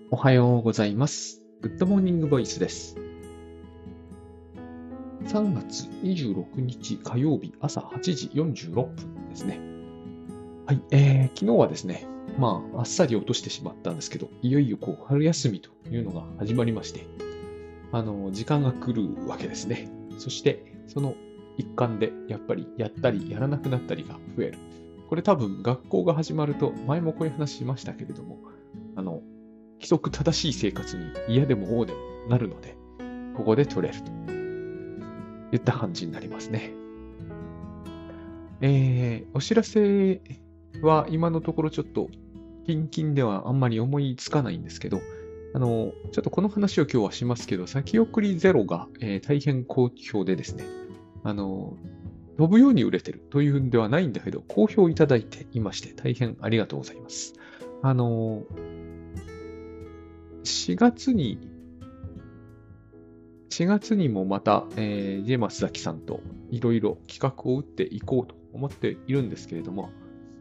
おはようございます。グッドモーニングボイスです。3月26日火曜日朝8時46分ですね。はい、昨日はですね、あっさり落としてしまったんですけど、いよいよ春休みというのが始まりまして、時間が来るわけですね。そして、その一環で、やっぱりやったりやらなくなったりが増える。これ多分学校が始まると、前もこういう話しましたけれども、規則正しい生活に嫌でも王でもなるので、ここで取れるといった感じになりますね。お知らせは今のところちょっと近々ではあんまり思いつかないんですけど、ちょっとこの話を今日はしますけど、先送りゼロが、大変好評でですね、飛ぶように売れてるというんではないんだけど、好評いただいていまして、大変ありがとうございます。4月に、4月にもまた、J 松崎さんといろいろ企画を打っていこうと思っているんですけれども、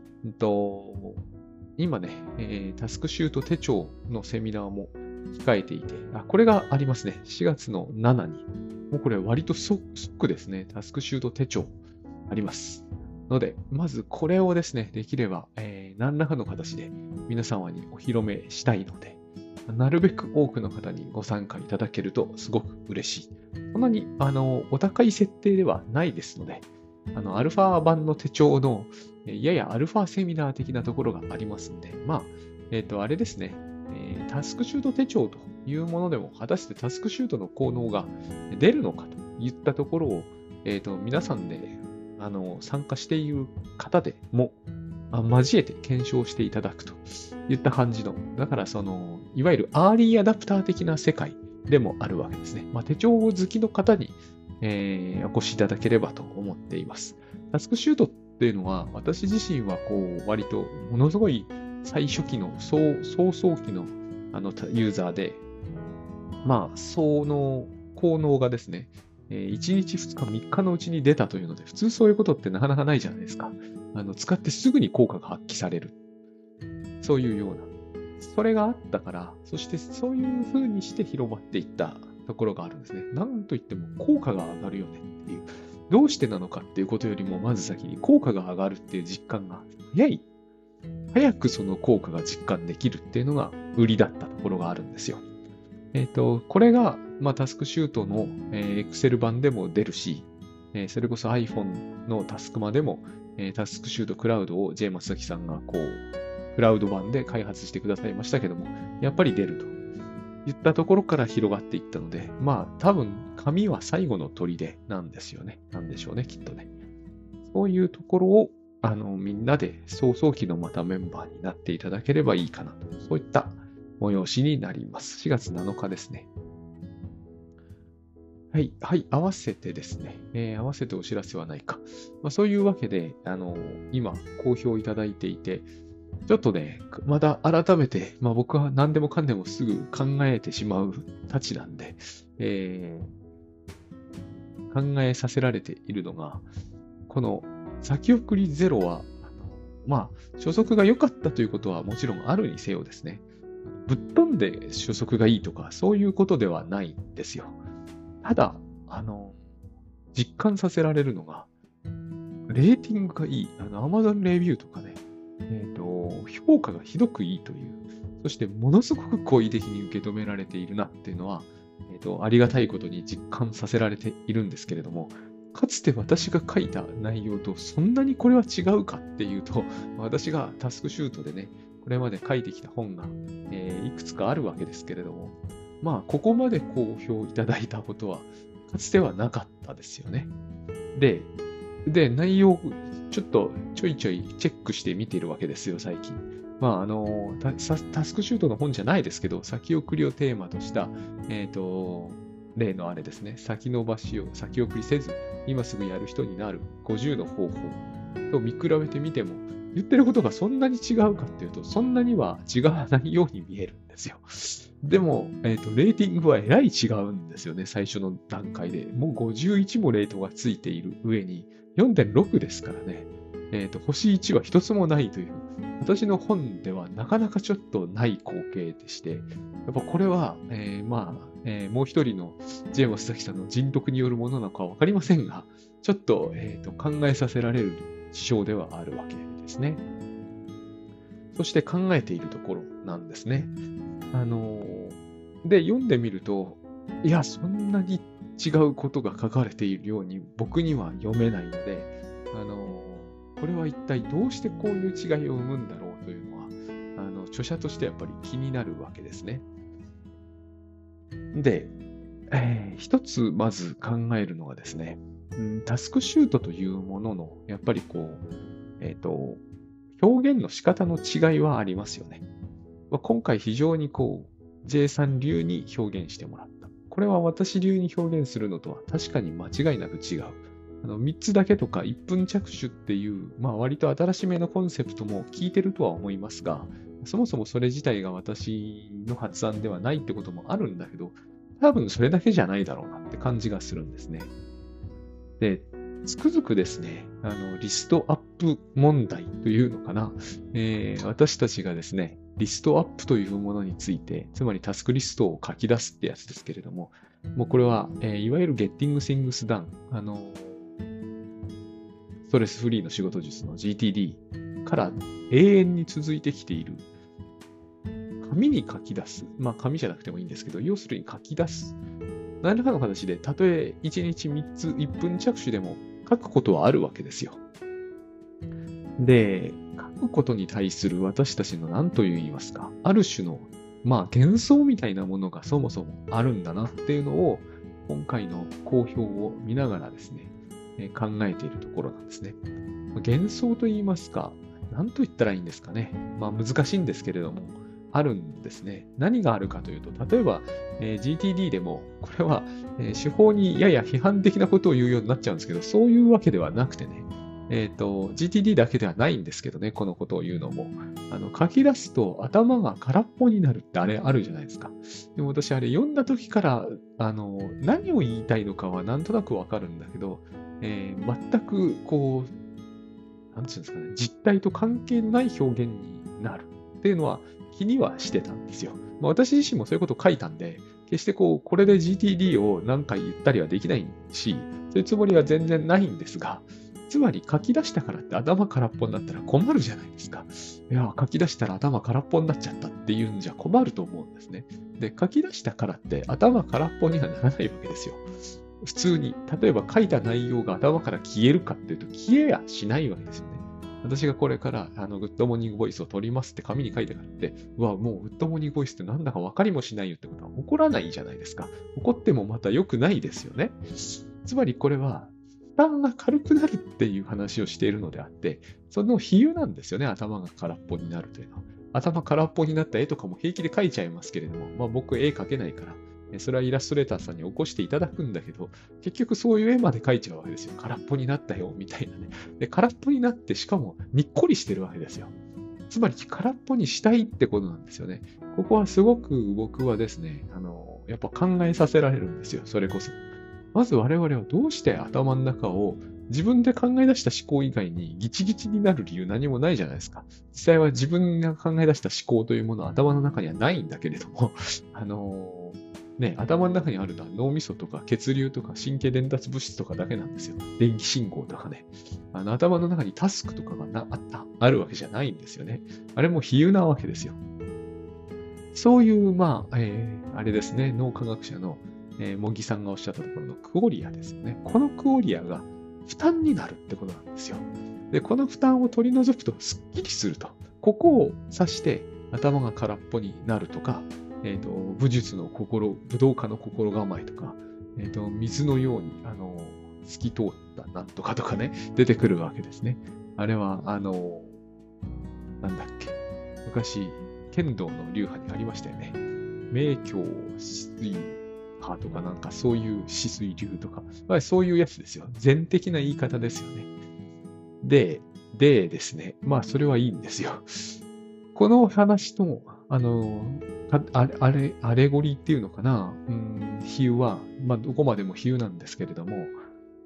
今ね、タスクシュート手帳のセミナーも控えていて、これがありますね。4月の7に。もうこれ割と即ですね、タスクシュート手帳あります。ので、まずこれをですね、できれば、何らかの形で皆様にお披露目したいので、なるべく多くの方にご参加いただけるとすごく嬉しい。そんなに、お高い設定ではないですので、アルファ版の手帳の、ややアルファセミナー的なところがありますんで、あれですね、タスクシュート手帳というものでも、果たしてタスクシュートの効能が出るのかといったところを、皆さんで、参加している方でも、交えて検証していただくといった感じの、だからいわゆるアーリーアダプター的な世界でもあるわけですね。手帳好きの方に、お越しいただければと思っています。タスクシュートっていうのは、私自身は割とものすごい最初期の、早期のユーザーで、その効能がですね、1日2日3日のうちに出たというので、普通そういうことってなかなかないじゃないですか。使ってすぐに効果が発揮される。そういうような。それがあったから、そしてそういう風にして広まっていったところがあるんですね。なんといっても効果が上がるよねっていう。どうしてなのかっていうことよりも、まず先に効果が上がるっていう実感が早くその効果が実感できるっていうのが売りだったところがあるんですよ。これが、タスクシュートの、Excel 版でも出るし、それこそ iPhone のタスクマでも、タスクシュートクラウドを J 松崎さんがクラウド版で開発してくださいましたけども、やっぱり出るといったところから広がっていったので、多分、紙は最後の砦なんですよね。なんでしょうね、きっとね。そういうところを、みんなで早々期のまたメンバーになっていただければいいかなと。そういった催しになります。4月7日ですね。はい、はい、合わせてですね、合わせてお知らせはないか。そういうわけで、今、好評いただいていて、ちょっとね、また改めて、僕は何でもかんでもすぐ考えてしまうたちなんで、考えさせられているのが、この先送りゼロは、初速が良かったということはもちろんあるにせよですね、ぶっ飛んで初速がいいとか、そういうことではないんですよ。ただ、実感させられるのが、レーティングがいい、Amazon レビューとかね、評価がひどくいいという、そしてものすごく好意的に受け止められているなっていうのは、ありがたいことに実感させられているんですけれども、かつて私が書いた内容とそんなにこれは違うかっていうと、私がタスクシュートでね、これまで書いてきた本が、いくつかあるわけですけれども、ここまで好評いただいたことは、かつてはなかったですよね。で、内容、ちょっとちょいちょいチェックして見ているわけですよ、最近。タスクシュートの本じゃないですけど、先送りをテーマとした、例のあれですね、先延ばしを先送りせず、今すぐやる人になる50の方法と見比べてみても、言ってることがそんなに違うかっていうと、そんなには違わないように見えるんですよ。でも、レーティングはえらい違うんですよね、最初の段階で。もう51もレートがついている上に、4.6ですからね。星1は一つもないという。 私の本ではなかなかちょっとない光景でして、やっぱこれは、もう一人のジェームス崎さんの人徳によるものなのかわかりませんが、ちょっと、考えさせられる事象ではあるわけですね。そして考えているところなんですね。で、読んでみると、いや、そんなに違うことが書かれているように僕には読めないので、これは一体どうしてこういう違いを生むんだろうというのは、著者としてやっぱり気になるわけですね。で、一つまず考えるのがですね、タスクシュートというものの、やっぱり表現の仕方の違いはありますよね。今回非常にJ さん流に表現してもらった。これは私流に表現するのとは確かに間違いなく違う。3つだけとか1分着手っていう、割と新しめのコンセプトも聞いてるとは思いますが、そもそもそれ自体が私の発案ではないってこともあるんだけど、多分それだけじゃないだろうなって感じがするんですね。で、つくづくですね、リストアップ問題というのかな、私たちがですね、リストアップというものについて、つまりタスクリストを書き出すってやつですけれども、もうこれは、いわゆる Getting Things Done、ストレスフリーの仕事術の GTD から永遠に続いてきている、紙に書き出す。紙じゃなくてもいいんですけど、要するに書き出す。何らかの形で、たとえ1日3つ1分着手でも書くことはあるわけですよ。で、書くことに対する私たちの何と言いますか、ある種の、幻想みたいなものがそもそもあるんだなっていうのを、今回の公表を見ながらですね、考えているところなんですね。幻想と言いますか、何と言ったらいいんですかね。難しいんですけれども、あるんですね。何があるかというと、例えば、GTD でも、これは、手法にやや批判的なことを言うようになっちゃうんですけど、そういうわけではなくてね、GTD だけではないんですけどね、このことを言うのも。書き出すと頭が空っぽになるってあれあるじゃないですか。でも私あれ読んだ時から、何を言いたいのかはなんとなくわかるんだけど、全くなんていうんですかね、実態と関係ない表現になるっていうのは気にはしてたんですよ。私自身もそういうことを書いたんで、決してこれで GTD を何回言ったりはできないし、そういうつもりは全然ないんですが、つまり書き出したからって頭空っぽになったら困るじゃないですか。いや、書き出したら頭空っぽになっちゃったっていうんじゃ困ると思うんですね。で、書き出したからって頭空っぽにはならないわけですよ。普通に、例えば書いた内容が頭から消えるかっていうと、消えやしないわけですよね。私がこれから、グッドモーニングボイスを取りますって紙に書いてからって、もうグッドモーニングボイスってなんだか分かりもしないよってことは起こらないじゃないですか。起こってもまた良くないですよね。つまりこれは、負担が軽くなるっていう話をしているのであって、その比喩なんですよね、頭が空っぽになるというのは。頭空っぽになった絵とかも平気で描いちゃいますけれども、僕絵描けないから、それはイラストレーターさんに起こしていただくんだけど、結局そういう絵まで描いちゃうわけですよ。空っぽになったよ、みたいなね。で、空っぽになってしかもにっこりしてるわけですよ。つまり空っぽにしたいってことなんですよね。ここはすごく僕はですね、やっぱ考えさせられるんですよ、それこそ。まず我々はどうして頭の中を自分で考え出した思考以外にギチギチになる理由何もないじゃないですか。実際は自分が考え出した思考というものは頭の中にはないんだけれども、頭の中にあるのは脳みそとか血流とか神経伝達物質とかだけなんですよ。電気信号とかね。頭の中にタスクとかがあるわけじゃないんですよね。あれも比喩なわけですよ。そういう、あれですね、脳科学者の、茂木さんがおっしゃったところのクオリアですよね。このクオリアが負担になるってことなんですよ。で、この負担を取り除くとスッキリすると。ここを指して頭が空っぽになるとか、武術の心、武道家の心構えとか、水のように、透き通ったなんとかとかね、出てくるわけですね。あれは、なんだっけ。昔、剣道の流派にありましたよね。明鏡止水派とかなんかそういう止水流とか、そういうやつですよ。全的な言い方ですよね。でですね。それはいいんですよ。この話の、アレゴリーっていうのかな、比喩は、どこまでも比喩なんですけれども、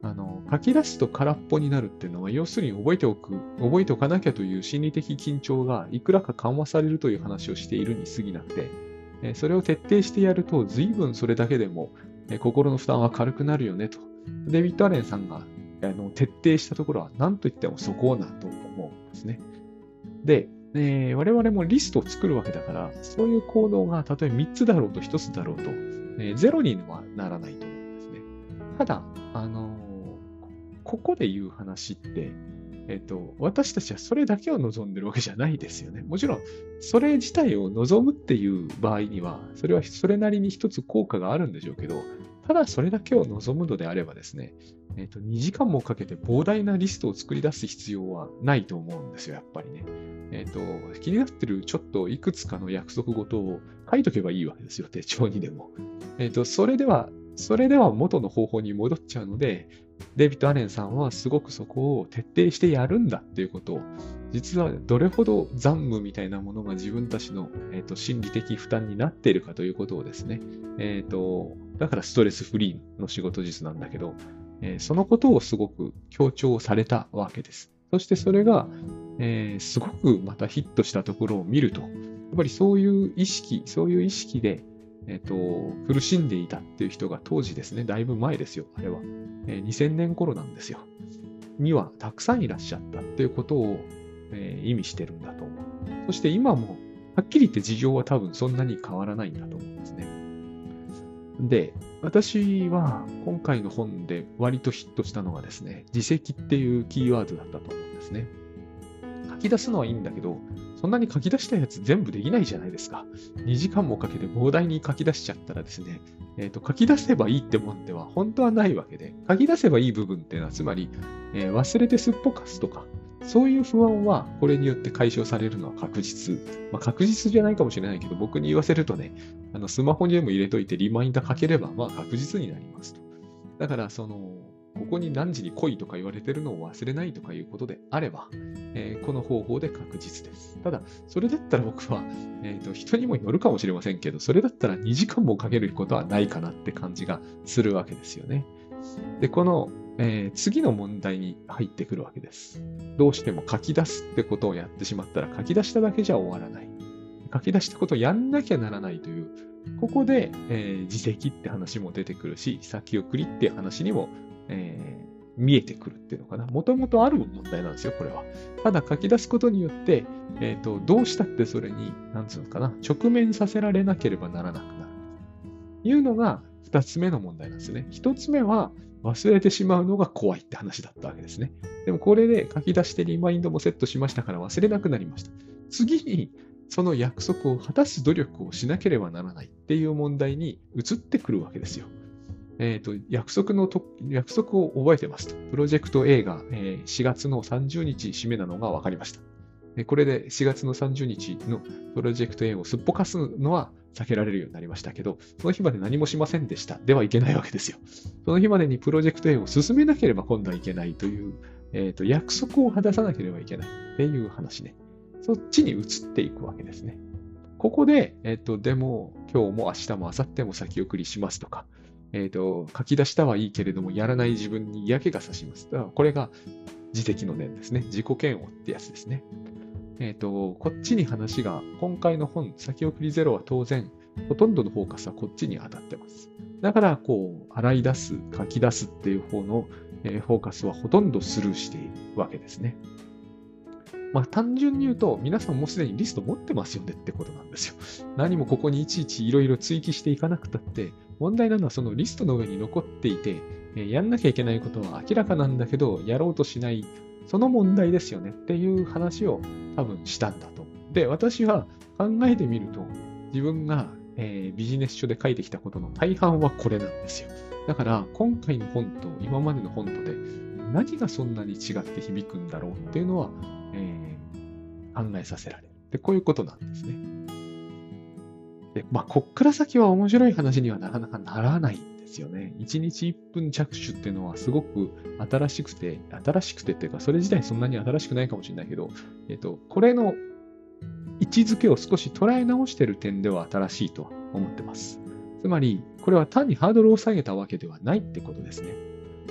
書き出すと空っぽになるっていうのは、要するに覚えておかなきゃという心理的緊張がいくらか緩和されるという話をしているに過ぎなくて、それを徹底してやると、随分それだけでも、心の負担は軽くなるよねと。デビッド・アレンさんが徹底したところは、何と言ってもそこだと思うんですね。で、我々もリストを作るわけだから、そういう行動がたとえ3つだろうと1つだろうと、ゼロにはならないと思うんですね。ただ、ここで言う話って、私たちはそれだけを望んでるわけじゃないですよね。もちろん、それ自体を望むっていう場合には、それはそれなりに一つ効果があるんでしょうけど、ただそれだけを望むのであればですね、2時間もかけて膨大なリストを作り出す必要はないと思うんですよ、やっぱりね。気になってるちょっといくつかの約束事を書いとけばいいわけですよ、手帳にでも。それでは元の方法に戻っちゃうので、デビッド・アレンさんはすごくそこを徹底してやるんだっていうことを、実はどれほど残務みたいなものが自分たちの、心理的負担になっているかということをですね、だからストレスフリーの仕事術なんだけど、そのことをすごく強調されたわけです。そしてそれが、すごくまたヒットしたところを見ると、やっぱりそういう意識で、苦しんでいたっていう人が当時ですね、だいぶ前ですよ、あれは。2000年頃なんですよ。にはたくさんいらっしゃったっていうことを、意味してるんだと思う。そして今も、はっきり言って事情は多分そんなに変わらないんだと思うんですね。で、私は今回の本で割とヒットしたのがですね、自責っていうキーワードだったと思うんですね。書き出すのはいいんだけど、そんなに書き出したやつ全部できないじゃないですか。2時間もかけて膨大に書き出しちゃったらですね、書き出せばいいってもんでは本当はないわけで、書き出せばいい部分っていうのは、つまり、忘れてすっぽかすとか、そういう不安はこれによって解消されるのは確実。まあ、確実じゃないかもしれないけど、僕に言わせるとね、スマホにでも入れといてリマインダーかければ、まあ確実になりますと。だから、ここに何時に来いとか言われてるのを忘れないとかいうことであれば、この方法で確実です。ただ、それだったら僕は、人にもよるかもしれませんけど、それだったら2時間もかけることはないかなって感じがするわけですよね。で、この、次の問題に入ってくるわけです。どうしても書き出すってことをやってしまったら、書き出しただけじゃ終わらない。書き出したことをやんなきゃならないという、ここで、自責って話も出てくるし、先送りって話にも、見えてくるっていうのかな。もともとある問題なんですよ、これは。ただ書き出すことによって、どうしたってそれに、なんつうのかな、直面させられなければならなくなる。というのが二つ目の問題なんですね。一つ目は忘れてしまうのが怖いって話だったわけですね。でもこれで書き出してリマインドもセットしましたから忘れなくなりました。次にその約束を果たす努力をしなければならないっていう問題に移ってくるわけですよ。約束を覚えてますと。プロジェクト A が4月の30日締めなのが分かりました。これで4月の30日のプロジェクト A をすっぽかすのは避けられるようになりましたけど、その日まで何もしませんでした。ではいけないわけですよ。その日までにプロジェクト A を進めなければ今度はいけないという、約束を果たさなければいけないっていう話ね。そっちに移っていくわけですね。ここで、でも今日も明日も明後日も先送りしますとか、書き出したはいいけれども、やらない自分に嫌気がさします。だからこれが自責の念ですね。自己嫌悪ってやつですね。こっちに話が、今回の本、先送りゼロは当然、ほとんどのフォーカスはこっちに当たってます。だから、洗い出す、書き出すっていう方の、フォーカスはほとんどスルーしているわけですね。まあ、単純に言うと、皆さんもうすでにリスト持ってますよねってことなんですよ。何もここにいちいちいろいろ追記していかなくたって、問題なのはそのリストの上に残っていて、やんなきゃいけないことは明らかなんだけど、やろうとしない、その問題ですよねっていう話を多分したんだと。で、私は考えてみると、自分が、ビジネス書で書いてきたことの大半はこれなんですよ。だから、今回の本と今までの本とで、何がそんなに違って響くんだろうっていうのは、考えさせられる。で、こういうことなんですね。で、まあ、こっから先は面白い話にはなかなかならないんですよね。1日1分着手っていうのはすごく新しくてっていうか、それ自体そんなに新しくないかもしれないけど、これの位置づけを少し捉え直している点では新しいとは思ってます。つまり、これは単にハードルを下げたわけではないってことですね。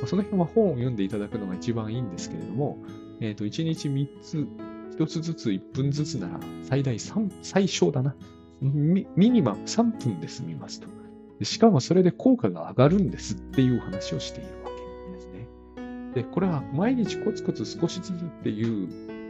その辺は本を読んでいただくのが一番いいんですけれども、1日3つ、1つずつ1分ずつなら、最大3、最小だな。ミニマム3分で済みますと。しかもそれで効果が上がるんですっていう話をしているわけですね。で、これは毎日コツコツ少しずつっていう、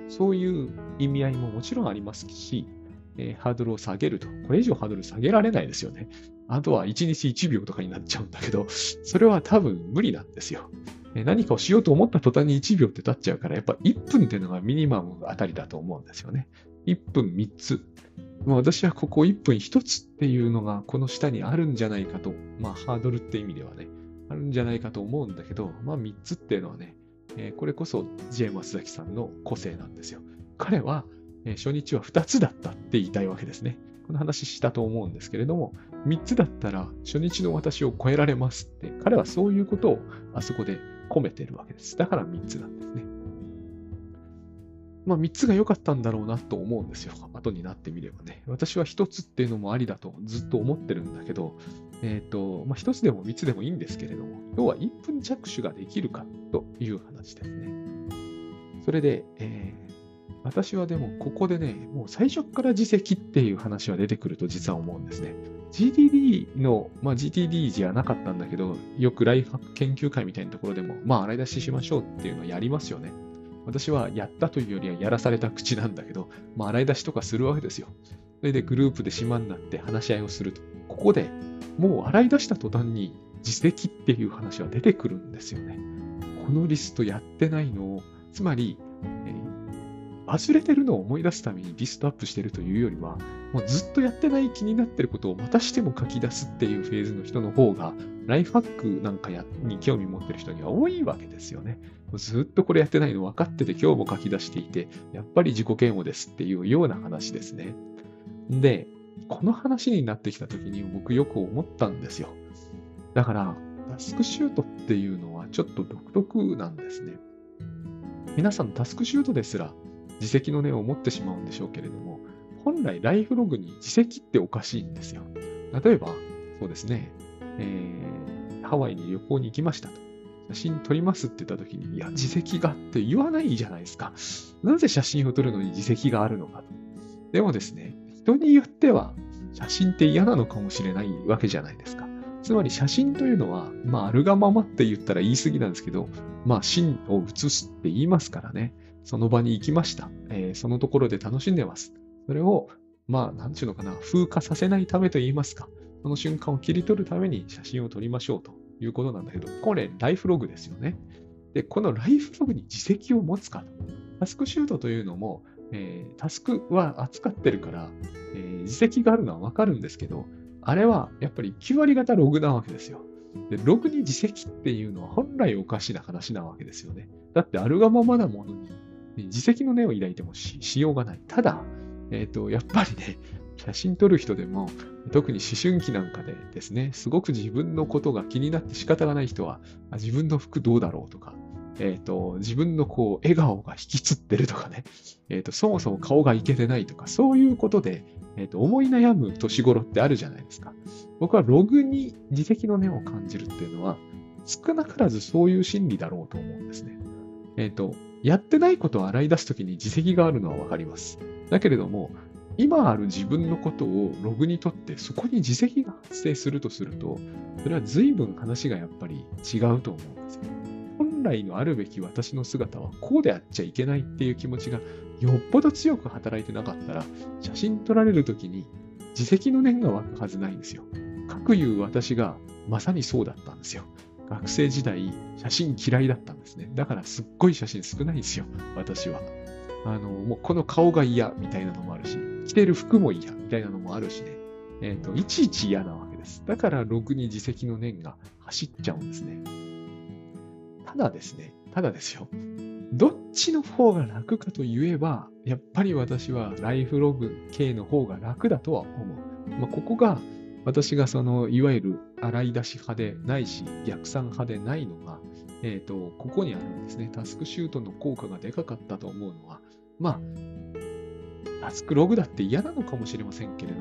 そういう意味合いももちろんありますし、ハードルを下げると。これ以上ハードル下げられないですよね。あとは1日1秒とかになっちゃうんだけど、それは多分無理なんですよ。何かをしようと思った途端に1秒って経っちゃうから、やっぱ1分っていうのがミニマムあたりだと思うんですよね。1分3つ。私はここ1分1つっていうのがこの下にあるんじゃないかと、ハードルって意味ではね、あるんじゃないかと思うんだけど、3つっていうのはね、これこそ J 松崎さんの個性なんですよ。彼は、初日は2つだったって言いたいわけですね。この話したと思うんですけれども、3つだったら初日の私を超えられますって、彼はそういうことをあそこで込めてるわけです。だから3つなんですね。3つが良かったんだろうなと思うんですよ。後になってみればね。私は1つっていうのもありだとずっと思ってるんだけど、1つでも3つでもいいんですけれども、要は1分着手ができるかという話ですね。それで、私はでもここでね、もう最初から自責っていう話は出てくると実は思うんですね。GTD の、GTD じゃなかったんだけど、よくライフハック研究会みたいなところでも、洗い出ししましょうっていうのをやりますよね。私はやったというよりはやらされた口なんだけど、洗い出しとかするわけですよ。それでグループで島になって話し合いをすると。ここでもう洗い出した途端に自責っていう話は出てくるんですよね。このリストやってないのを、つまり、忘れてるのを思い出すためにリストアップしてるというよりは、もうずっとやってない気になってることをまたしても書き出すっていうフェーズの人の方が、ライフハックなんかに興味持ってる人には多いわけですよね。ずっとこれやってないの分かってて今日も書き出していて、やっぱり自己嫌悪ですっていうような話ですね。で、この話になってきた時に僕よく思ったんですよ。だから、タスクシュートっていうのはちょっと独特なんですね。皆さんタスクシュートですら自責の念を持ってしまうんでしょうけれども、本来ライフログに自責っておかしいんですよ。例えば、そうですね、ハワイに旅行に行きましたと。写真撮りますって言った時に、いや、自責がって言わないじゃないですか。なぜ写真を撮るのに自責があるのかと。でもですね、人によっては写真って嫌なのかもしれないわけじゃないですか。つまり写真というのは、あるがままって言ったら言い過ぎなんですけど、真を写すって言いますからね。その場に行きました。そのところで楽しんでます。それを、なんていうのかな、風化させないためと言いますか。その瞬間を切り取るために写真を撮りましょうということなんだけど、これ、ライフログですよね。で、このライフログに自責を持つかと。タスクシュートというのも、タスクは扱ってるから、自責があるのはわかるんですけど、あれはやっぱり9割方ログなわけですよ。で、ログに自責っていうのは本来おかしな話なわけですよね。だってあるがままなものに自責の念を抱いてもしようがない。ただ、やっぱりね、写真撮る人でも、特に思春期なんかでですね、すごく自分のことが気になって仕方がない人は、自分の服どうだろうとか、自分の笑顔が引きつってるとかね、そもそも顔がいけてないとか、そういうことで、思い悩む年頃ってあるじゃないですか。僕はログに自責の念を感じるっていうのは、少なからずそういう心理だろうと思うんですね。やってないことを洗い出すときに自責があるのはわかります。だけれども、今ある自分のことをログにとって、そこに自責が発生するとすると、それは随分話がやっぱり違うと思うんですよ。本来のあるべき私の姿はこうであっちゃいけないっていう気持ちがよっぽど強く働いてなかったら、写真撮られるときに自責の念が湧くはずないんですよ。かくいう私がまさにそうだったんですよ。学生時代、写真嫌いだったんですね。だからすっごい写真少ないんですよ、私は。もうこの顔が嫌みたいなのもあるし、着てる服も嫌みたいなのもあるしね。いちいち嫌なわけです。だからログに自責の念が走っちゃうんですね。ただですよ。どっちの方が楽かと言えば、やっぱり私はライフログ系の方が楽だとは思う。ここが私がいわゆる洗い出し派でないし、逆算派でないのが、ここにあるんですね。タスクシュートの効果がでかかったと思うのは、タスクログだって嫌なのかもしれませんけれども、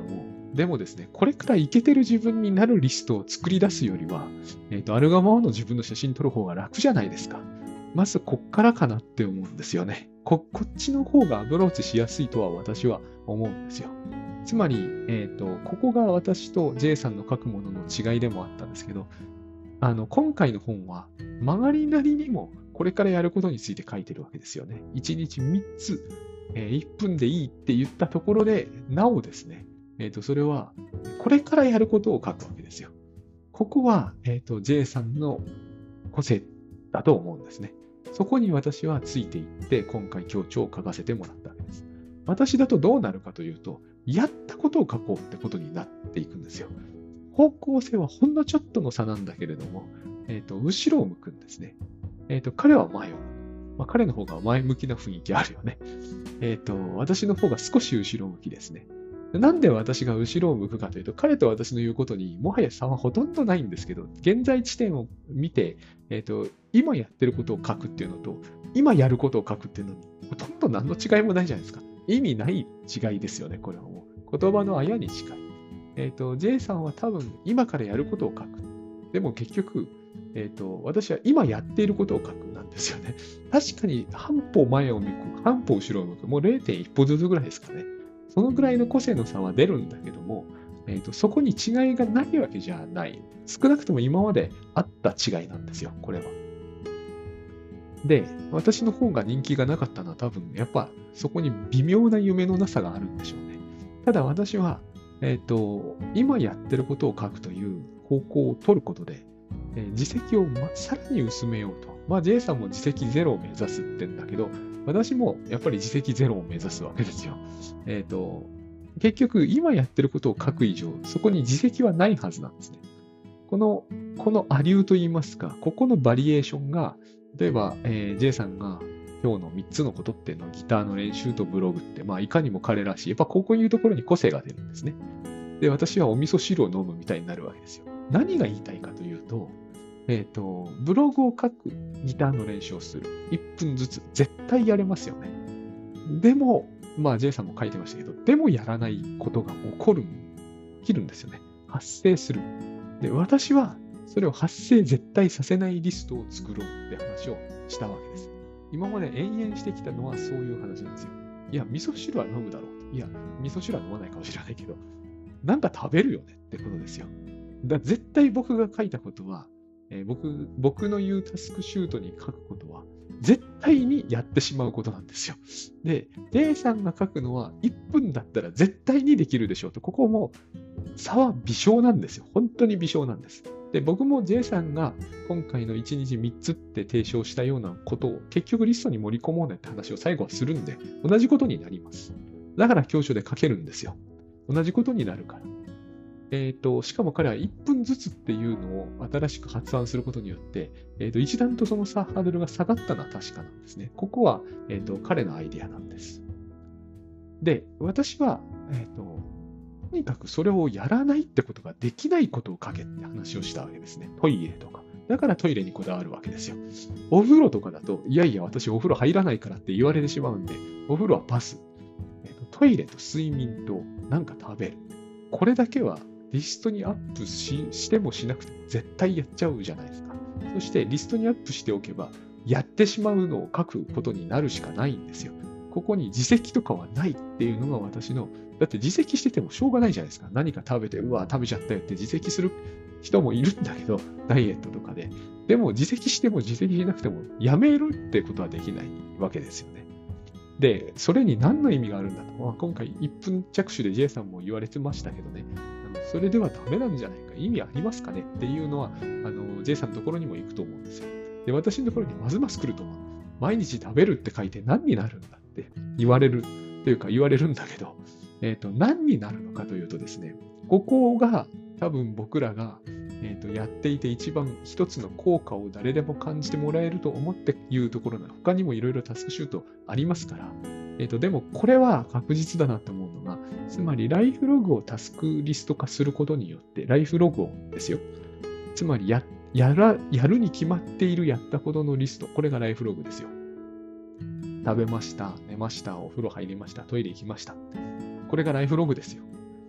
でもですね、これからイケてる自分になるリストを作り出すよりは、あるがままの自分の写真撮る方が楽じゃないですか。まずこっからかなって思うんですよね。こっちの方がアプローチしやすいとは私は思うんですよ。つまり、ここが私と J さんの書くものの違いでもあったんですけど、今回の本は曲がりなりにもこれからやることについて書いてるわけですよね。1日3つ、1分でいいって言ったところで、なおですね、それはこれからやることを書くわけですよ。ここは、J さんの個性だと思うんですね。そこに私はついていって、今回強調を書かせてもらったわけです。私だとどうなるかというと、やったことを書こうってことになっていくんですよ。方向性はほんのちょっとの差なんだけれども、後ろを向くんですね。彼は前を向く。彼の方が前向きな雰囲気あるよね。私の方が少し後ろ向きですね。なんで私が後ろを向くかというと、彼と私の言うことにもはや差はほとんどないんですけど、現在地点を見て、今やってることを書くっていうのと、今やることを書くっていうのに、ほとんど何の違いもないじゃないですか。意味ない違いですよね、これはもう。言葉のあやに近い。J さんは多分今からやることを書く。でも結局、私は今やっていることを書くなんですよね。確かに半歩前を向く、半歩後ろを向く、もう 0.1 歩ずつぐらいですかね。そのぐらいの個性の差は出るんだけども、そこに違いがないわけじゃない。少なくとも今まであった違いなんですよ、これは。で、私の方が人気がなかったのは多分、やっぱそこに微妙な夢のなさがあるんでしょうね。ただ私は、今やってることを書くという方向を取ることで、自責をさらに薄めようと。J さんも自責ゼロを目指すってんだけど、私もやっぱり自責ゼロを目指すわけですよ。結局、今やってることを書く以上、そこに自責はないはずなんですね。このアリューといいますか、ここのバリエーションが、例えば、J さんが今日の3つのことっていうのはギターの練習とブログって、いかにも彼らしい、やっぱこういうところに個性が出るんですね。で、私はお味噌汁を飲むみたいになるわけですよ。何が言いたいかというと、ブログを書く、ギターの練習をする。1分ずつ、絶対やれますよね。でも、J さんも書いてましたけど、でもやらないことが起きるんですよね。発生する。で、私は、それを発生絶対させないリストを作ろうって話をしたわけです。今まで延々してきたのはそういう話なんですよ。いや、味噌汁は飲むだろうと。いや、味噌汁は飲まないかもしれないけど、なんか食べるよねってことですよ。絶対僕が書いたことは、僕の言うタスクシュートに書くことは、絶対にやってしまうことなんですよ。で、J さんが書くのは1分だったら絶対にできるでしょうと、ここも差は微小なんですよ。本当に微小なんです。で、僕も J さんが今回の1日3つって提唱したようなことを結局リストに盛り込もうねって話を最後はするんで、同じことになります。だから教書で書けるんですよ。同じことになるから。しかも彼は1分ずつっていうのを新しく発案することによって、一段とそのハードルが下がったのは確かなんですね。ここは、彼のアイデアなんです。で、私は、とにかくそれをやらないってことができないことを書けって話をしたわけですね。トイレとか。だからトイレにこだわるわけですよ。お風呂とかだと、いやいや、私お風呂入らないからって言われてしまうんで、お風呂はパス。トイレと睡眠となんか食べる。これだけはリストにアップしてもしなくても絶対やっちゃうじゃないですか。そしてリストにアップしておけば、やってしまうのを書くことになるしかないんですよ。ここに自責とかはないっていうのが私の、だって自責しててもしょうがないじゃないですか。何か食べて、うわ、食べちゃったよって自責する人もいるんだけど、ダイエットとかで。でも自責しても自責しなくてもやめるってことはできないわけですよね。で、それに何の意味があるんだと。今回1分着手で J さんも言われてましたけどね。それではダメなんじゃないか。意味ありますかねっていうのは、J さんのところにも行くと思うんですよ。で、私のところにますます来ると思う。毎日食べるって書いて何になるんだって言われるというか言われるんだけど、何になるのかというとですね、ここが多分僕らが、やっていて一番一つの効果を誰でも感じてもらえると思って言うところなの。他にもいろいろタスクシュートありますから、でもこれは確実だなと思うのが、つまりライフログをタスクリスト化することによって、ライフログをですよ。つまりやるに決まっているやったことのリスト。これがライフログですよ。食べました、寝ました、お風呂入りました、トイレ行きました。これがライフログですよ。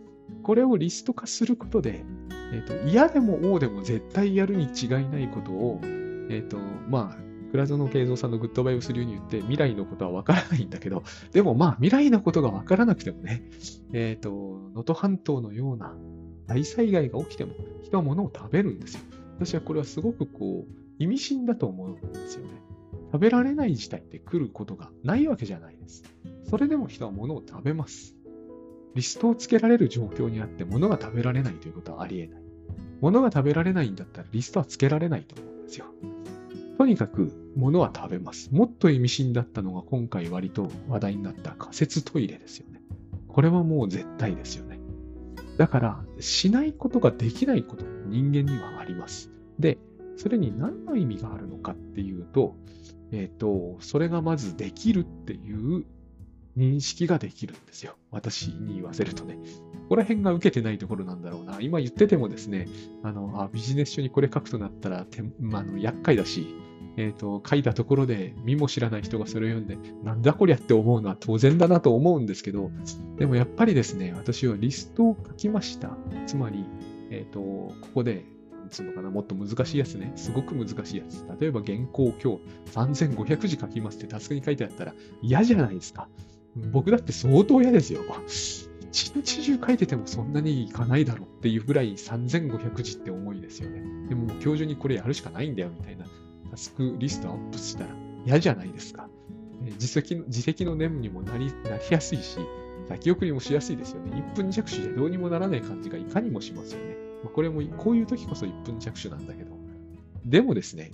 これをリスト化することで、嫌でも王でも絶対やるに違いないことを、まあ、倉園慶三さんのグッドバイブス流に言って未来のことはわからないんだけど、でもまあ未来のことがわからなくてもね、能登半島のような大災害が起きても人は物を食べるんですよ。私はこれはすごく意味深だと思うんですよね。食べられない事態って来ることがないわけじゃないです。それでも人は物を食べます。リストをつけられる状況にあって物が食べられないということはありえない。物が食べられないんだったらリストはつけられないと思うんですよ。とにかく物は食べます。もっと意味深だったのが今回割と話題になった仮設トイレですよね。これはもう絶対ですよね。だからしないことができないこと人間にはあります。で、それに何の意味があるのかっていうと、それがまずできるっていう認識ができるんですよ。私に言わせるとね。ここら辺が受けてないところなんだろうな。今言っててもですね、ビジネス書にこれ書くとなったら厄介だし、書いたところで見も知らない人がそれを読んで、なんだこりゃって思うのは当然だなと思うんですけど、でもやっぱりですね、私はリストを書きました。つまり、ここで、つうのかな、もっと難しいやつね。すごく難しいやつ。例えば原稿今日3500字書きますってタスクに書いてあったら嫌じゃないですか。僕だって相当嫌ですよ。一日中書いててもそんなにいかないだろうっていうぐらい3500字って重いですよね。でも今日中にこれやるしかないんだよみたいなタスクリストアップしたら嫌じゃないですか。自責の念にもなりやすいし、先送りもしやすいですよね。1分着手でどうにもならない感じがいかにもしますよね。これもこういう時こそ1分着手なんだけど。でもですね、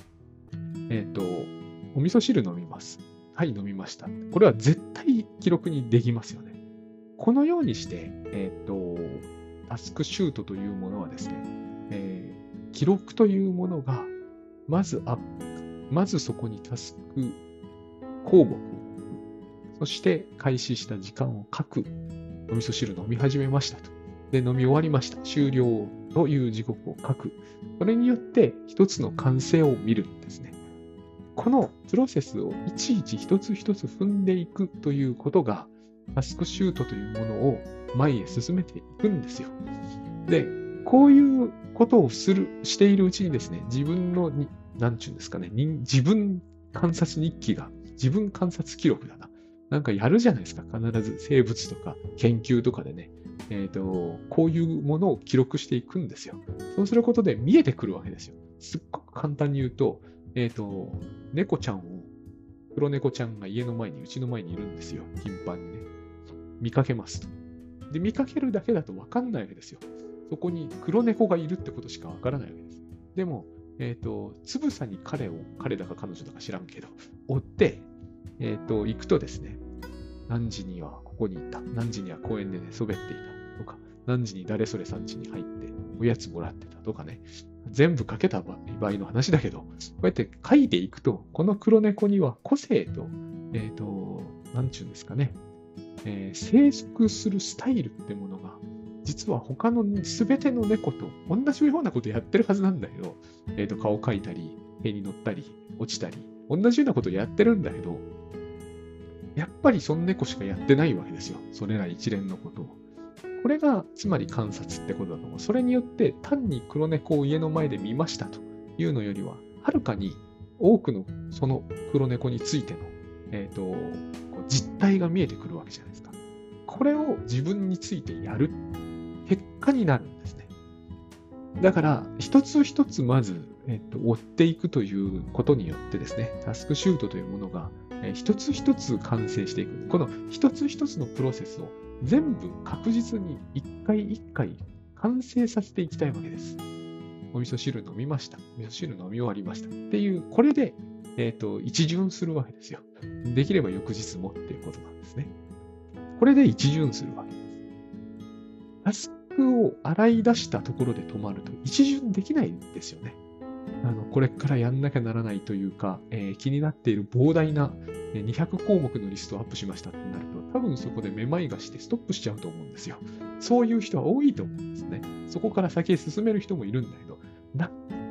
お味噌汁飲みます。はい、飲みました。これは絶対記録にできますよね。このようにして、タスクシュートというものはですね、記録というものが、まずそこにタスク項目を、そして開始した時間を書く。お味噌汁飲み始めましたと。で、飲み終わりました。終了という時刻を書く。それによって一つの完成を見るんですね。このプロセスをいちいち一つ一つ踏んでいくということが、タスクシュートというものを前へ進めていくんですよ。で、こういうことをしているうちにですね、自分のなんちゅうんですかね、自分観察日記が、自分観察記録だな。なんかやるじゃないですか。必ず生物とか研究とかでね、こういうものを記録していくんですよ。そうすることで見えてくるわけですよ。すっごく簡単に言うと、猫ちゃんを、黒猫ちゃんがうちの前にいるんですよ。頻繁にね。見かけますと。で、見かけるだけだと分かんないわけですよ。そこに黒猫がいるってことしか分からないわけです。でも、つぶさに彼だか彼女だか知らんけど、追って、行くとですね、何時にはここにいた。何時には公園で寝そべっていた。とか、何時に誰それさん家に入っておやつもらってたとかね。全部書けた場合の話だけど、こうやって書いていくと、この黒猫には個性と、なんちゅうんですかね、生息するスタイルってものが、実は他の全ての猫と同じようなことやってるはずなんだけど、顔描いたり、塀に乗ったり、落ちたり、同じようなことやってるんだけど、やっぱりその猫しかやってないわけですよ。それら一連のことを。これが、つまり観察ってことだと思う。それによって、単に黒猫を家の前で見ましたというのよりは、はるかに多くのその黒猫についての、実態が見えてくるわけじゃないですか。これを自分についてやる結果になるんですね。だから、一つ一つまず、追っていくということによってですね、タスクシュートというものが、一つ一つ完成していく。この一つ一つのプロセスを全部確実に一回一回完成させていきたいわけです。お味噌汁飲みました。お味噌汁飲み終わりました。っていう、これで、一巡するわけですよ。できれば翌日もっていうことなんですね。これで一巡するわけです。タスクを洗い出したところで止まると一巡できないんですよね。これからやんなきゃならないというか、気になっている膨大な200項目のリストをアップしましたってなると、多分そこでめまいがしてストップしちゃうと思うんですよ。そういう人は多いと思うんですね。そこから先へ進める人もいるんだけど、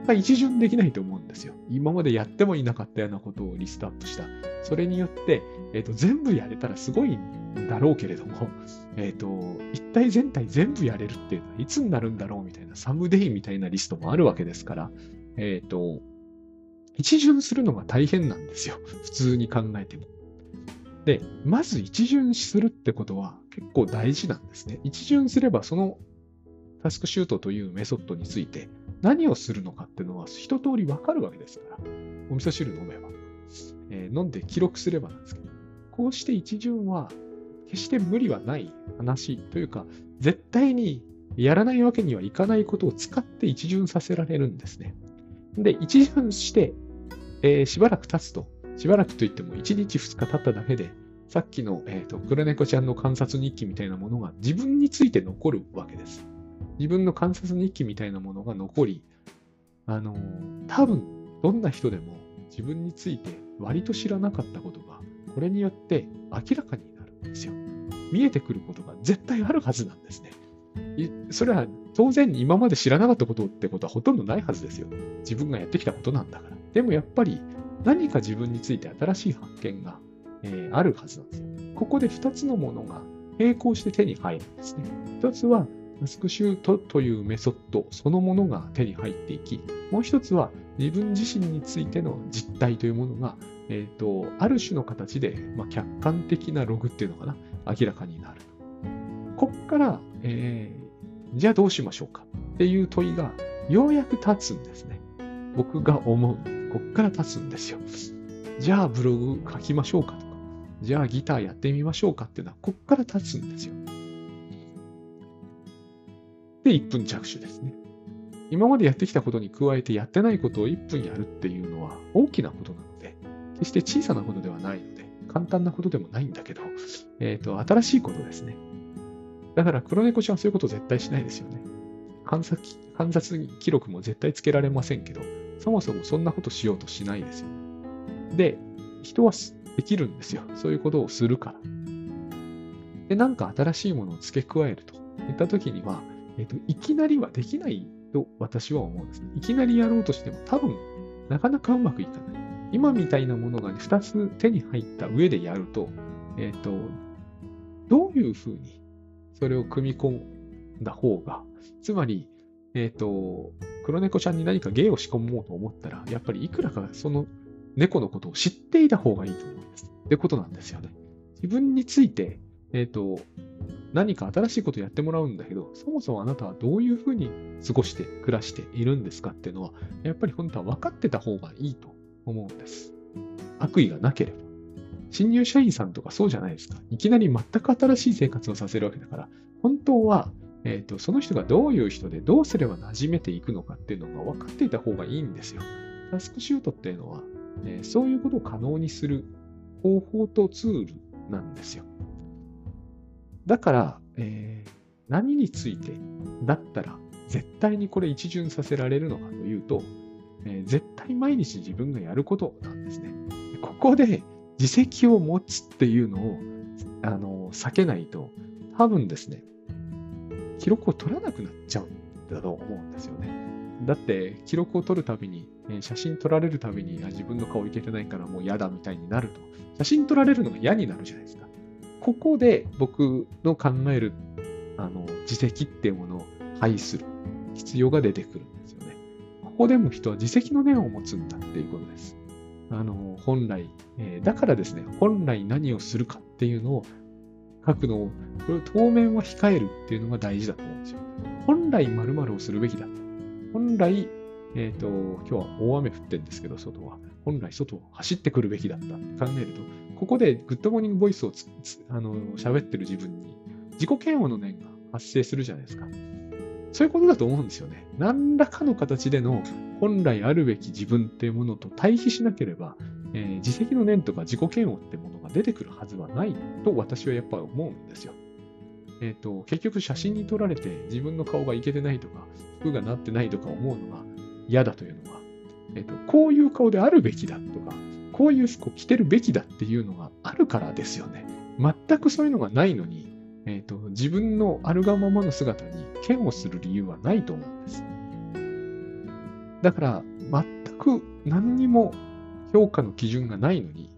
か一巡できないと思うんですよ。今までやってもいなかったようなことをリストアップした。それによって、全部やれたらすごいんだろうけれども、一体全体全部やれるっていうのはいつになるんだろうみたいな、サムデイみたいなリストもあるわけですから、一巡するのが大変なんですよ。普通に考えても。で、まず一巡するってことは結構大事なんですね。一巡すればそのタスクシュートというメソッドについて何をするのかっていうのは一通りわかるわけですから。お味噌汁飲めば、飲んで記録すればなんですけど、こうして一巡は決して無理はない話というか、絶対にやらないわけにはいかないことを使って一巡させられるんですね。で、一巡して、しばらく経つと、しばらくといっても1日2日経っただけで、さっきの、黒猫ちゃんの観察日記みたいなものが自分について残るわけです。自分の観察日記みたいなものが残り、多分、どんな人でも自分について割と知らなかったことが、これによって明らかになるんですよ。見えてくることが絶対あるはずなんですね。それは当然今まで知らなかったことってことはほとんどないはずですよ。自分がやってきたことなんだから。でもやっぱり何か自分について新しい発見が、あるはずなんですよ。ここで2つのものが並行して手に入るんですね。1つはタスクシュートというメソッドそのものが手に入っていき、もう1つは自分自身についての実態というものが、ある種の形で、客観的なログっていうのかな、明らかになる。こっから、じゃあどうしましょうかっていう問いがようやく立つんですね。僕が思う。こっから立つんですよ。じゃあブログ書きましょうかとか、じゃあギターやってみましょうかっていうのはこっから立つんですよ。で、1分着手ですね。今までやってきたことに加えてやってないことを1分やるっていうのは大きなことなので、決して小さなことではないので、簡単なことでもないんだけど、新しいことですね。だから黒猫ちゃんはそういうこと絶対しないですよね。観察記録も絶対つけられませんけど、そもそもそんなことしようとしないですよね。で、人はできるんですよ。そういうことをするから。で、なんか新しいものを付け加えるといったときには、いきなりはできないと私は思うんですね。いきなりやろうとしても多分なかなかうまくいかない。今みたいなものが2つ手に入った上でやると、どういうふうにそれを組み込んだ方が、つまり、黒猫ちゃんに何か芸を仕込もうと思ったら、やっぱりいくらかその猫のことを知っていた方がいいと思うんです。ってことなんですよね。自分について、何か新しいことをやってもらうんだけど、そもそもあなたはどういうふうに過ごして暮らしているんですかっていうのは、やっぱり本当は分かってた方がいいと思うんです。悪意がなければ。新入社員さんとかそうじゃないですか。いきなり全く新しい生活をさせるわけだから、本当は、その人がどういう人でどうすれば馴染めていくのかっていうのが分かっていた方がいいんですよ。タスクシュートっていうのは、そういうことを可能にする方法とツールなんですよ。だから、何についてだったら絶対にこれ一巡させられるのかというと、絶対毎日自分がやることなんですね。ここで自責を持つっていうのを避けないと、多分ですね、記録を取らなくなっちゃうんだと思うんですよね。だって、記録を取るたびに、写真撮られるたびに自分の顔いけてないからもう嫌だみたいになると、写真撮られるのが嫌になるじゃないですか。ここで僕の考える自責っていうものを排する必要が出てくるんですよね。ここでも人は自責の念を持つんだっていうことです。本来、だからですね、本来何をするかっていうのを書くのを、これを当面は控えるっていうのが大事だと思うんですよ。本来〇〇をするべきだ。本来、今日は大雨降ってるんですけど、外は。本来外を走ってくるべきだったって考えると、ここでグッドモーニングボイスを喋ってる自分に自己嫌悪の念が発生するじゃないですか。そういうことだと思うんですよね。何らかの形での本来あるべき自分っていうものと対比しなければ、自責の念とか自己嫌悪ってものが出てくるはずはないと私はやっぱり思うんですよ。結局写真に撮られて自分の顔がいけてないとか、服がなってないとか思うのが嫌だというのは、こういう顔であるべきだとか、こういう服を着てるべきだっていうのがあるからですよね。全くそういうのがないのに、自分のあるがままの姿に嫌悪する理由はないと思うんです。 だから、全く何にも評価の基準がないのに、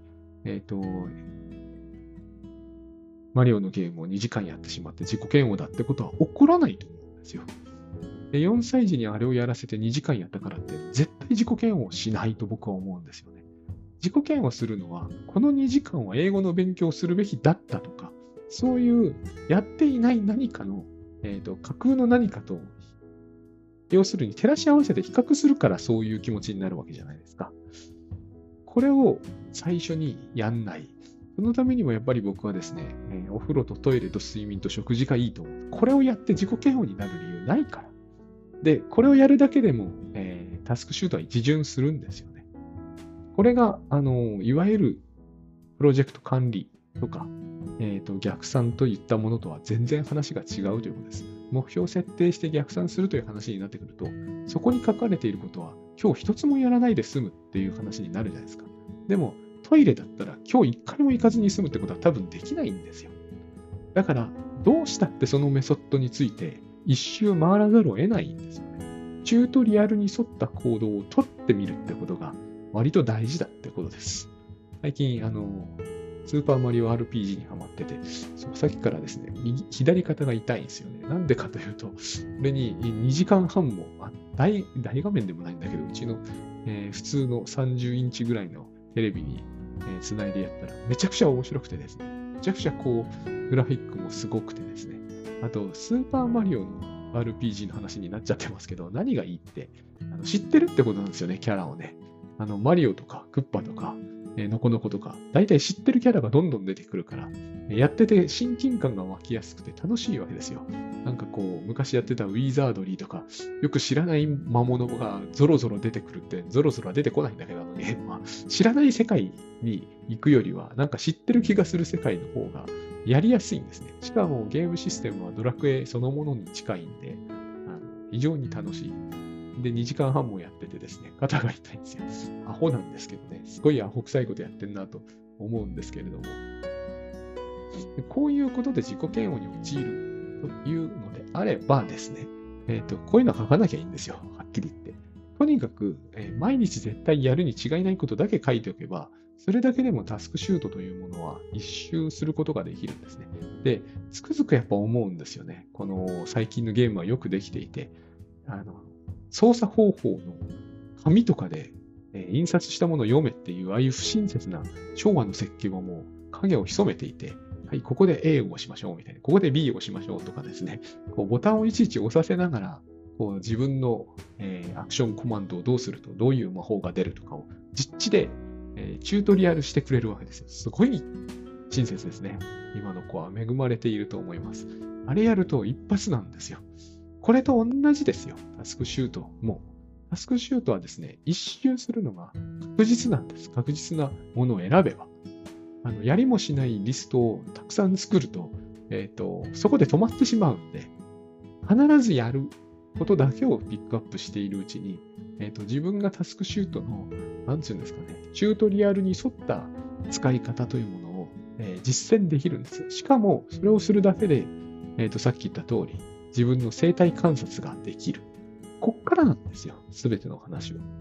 マリオのゲームを2時間やってしまって自己嫌悪だってことは起こらないと思うんですよ。で、4歳児にあれをやらせて2時間やったからって絶対自己嫌悪をしないと僕は思うんですよね。自己嫌悪するのは、この2時間は英語の勉強をするべきだったとか、そういうやっていない何かの、架空の何かと、要するに照らし合わせて比較するからそういう気持ちになるわけじゃないですか。これを最初にやんない。そのためにもやっぱり僕はですね、お風呂とトイレと睡眠と食事がいいと思う。これをやって自己嫌悪になる理由ないから。で、これをやるだけでも、タスクシュートは一巡するんですよね。これが、いわゆるプロジェクト管理とか、逆算といったものとは全然話が違うということです。目標を設定して逆算するという話になってくると、そこに書かれていることは、今日一つもやらないで済むっていう話になるじゃないですか。でも、トイレだったら今日一回も行かずに済むってことは多分できないんですよ。だから、どうしたってそのメソッドについて一周回らざるを得ないんですよね。チュートリアルに沿った行動を取ってみるってことが割と大事だってことです。最近、スーパーマリオ RPG にハマってて、さっきからですね、左肩が痛いんですよね。なんでかというと、これに2時間半も、大画面でもないんだけど、うちの、普通の30インチぐらいのテレビに、つないでやったら、めちゃくちゃ面白くてですね、めちゃくちゃこう、グラフィックもすごくてですね、あと、スーパーマリオの RPG の話になっちゃってますけど、何がいいって、知ってるってことなんですよね、キャラをね。マリオとかクッパとか、ノコノコとか、大体知ってるキャラがどんどん出てくるから、やってて親近感が湧きやすくて楽しいわけですよ。なんかこう、昔やってたウィザードリーとか、よく知らない魔物がゾロゾロ出てくるって、ゾロゾロは出てこないんだけど、ゲームは。知らない世界に行くよりは、なんか知ってる気がする世界の方がやりやすいんですね。しかもゲームシステムはドラクエそのものに近いんで、非常に楽しい。で、2時間半もやっててですね、肩が痛いんですよ。アホなんですけどね、すごいアホ臭いことやってんなと思うんですけれども、こういうことで自己嫌悪に陥るというのであればですね、こういうの書かなきゃいいんですよ。はっきり言って。とにかく、毎日絶対やるに違いないことだけ書いておけば、それだけでもタスクシュートというものは一周することができるんですね。で、つくづくやっぱ思うんですよね。この最近のゲームはよくできていて、操作方法の紙とかで、印刷したものを読めっていう、ああいう不親切な昭和の設計はもう影を潜めていて、はい、ここで A を押しましょうみたいな、ここで B を押しましょうとかですね、こうボタンをいちいち押させながら、こう自分の、アクションコマンドをどうすると、どういう魔法が出るとかを実地で、チュートリアルしてくれるわけですよ。すごい親切ですね。今の子は恵まれていると思います。あれやると一発なんですよ。これと同じですよ。タスクシュートも。タスクシュートはですね、一周するのが確実なんです。確実なものを選べば。やりもしないリストをたくさん作ると、そこで止まってしまうんで、必ずやることだけをピックアップしているうちに、自分がタスクシュートの、なんていうんですかね、チュートリアルに沿った使い方というものを、実践できるんです。しかも、それをするだけで、さっき言った通り、自分の生態観察ができる。こっからなんですよ。すべての話は。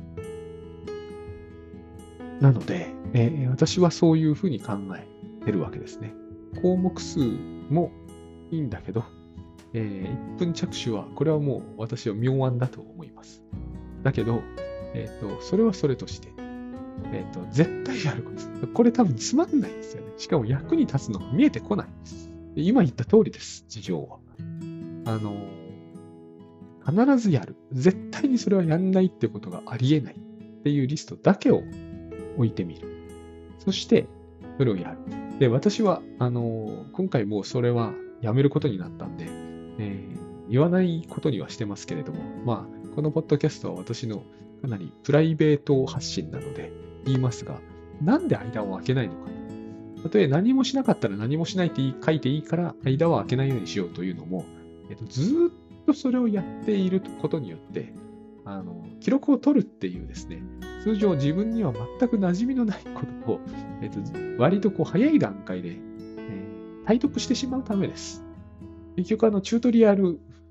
なので、私はそういうふうに考えてるわけですね。項目数もいいんだけど、1分着手は、これはもう私は妙案だと思います。だけど、それはそれとして、絶対やること。これ多分つまんないですよね。しかも役に立つのが見えてこない。今言った通りです、事情は。必ずやる。絶対にそれはやんないってことがありえないっていうリストだけを置いてみる。そして、それをやる。で、私は、今回もうそれはやめることになったんで、言わないことにはしてますけれども、まあ、このポッドキャストは私のかなりプライベート発信なので言いますが、なんで間を空けないのか。たとえ何もしなかったら何もしないって書いていいから間は空けないようにしようというのも、ずーっとそれをやっていることによって、記録を取るっていうですね、通常自分には全く馴染みのないことを、割とこう早い段階で、体得してしまうためです。結局チュートリアル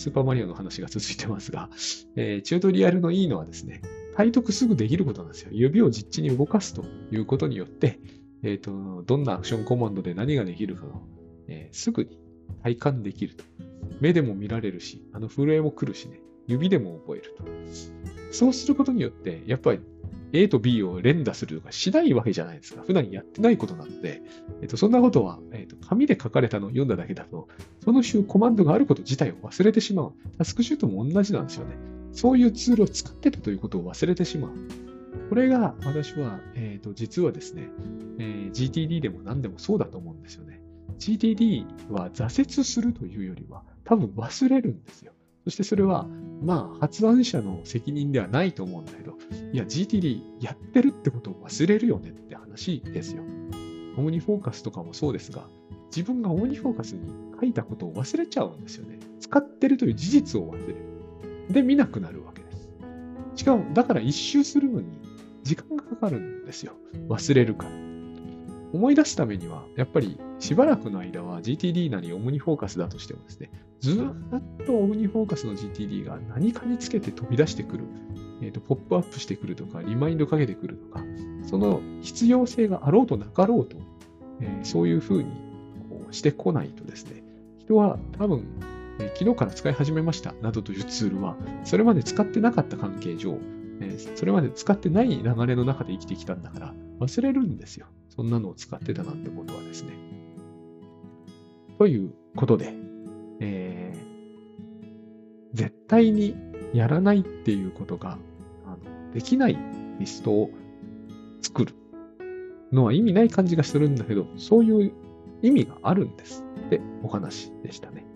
スーパーマリオの話が続いてますが、チュートリアルのいいのはですね、体得すぐできることなんですよ。指を実地に動かすということによって、どんなアクションコマンドで何ができるかを、すぐに体感できると。目でも見られるし、震えも来るしね、指でも覚えると。そうすることによって、やっぱり A と B を連打するとかしないわけじゃないですか。普段やってないことなので、そんなことは、紙で書かれたのを読んだだけだと、その種コマンドがあること自体を忘れてしまう。タスクシュートも同じなんですよね。そういうツールを使ってたということを忘れてしまう。これが私は、実はですね、GTD でも何でもそうだと思うんですよね。GTD は挫折するというよりは、多分忘れるんですよ。そしてそれは、発案者の責任ではないと思うんだけど、いや、GTD やってるってことを忘れるよねって話ですよ。オムニフォーカスとかもそうですが、自分がオムニフォーカスに書いたことを忘れちゃうんですよね。使ってるという事実を忘れる。で、見なくなるわけです。しかも、だから一周するのに時間がかかるんですよ。忘れるから。思い出すためには、やっぱりしばらくの間は GTD なりオムニフォーカスだとしてもですね、ずっとオムニフォーカスの GTD が何かにつけて飛び出してくる、ポップアップしてくるとか、リマインドかけてくるとか、その必要性があろうとなかろうと、そういうふうにしてこないとですね、人は多分、昨日から使い始めましたなどというツールは、それまで使ってなかった関係上、それまで使ってない流れの中で生きてきたんだから忘れるんですよ。そんなのを使ってたなんてことはですね。ということで、絶対にやらないっていうことができないリストを作るのは意味ない感じがするんだけど、そういう意味があるんですってお話でしたね。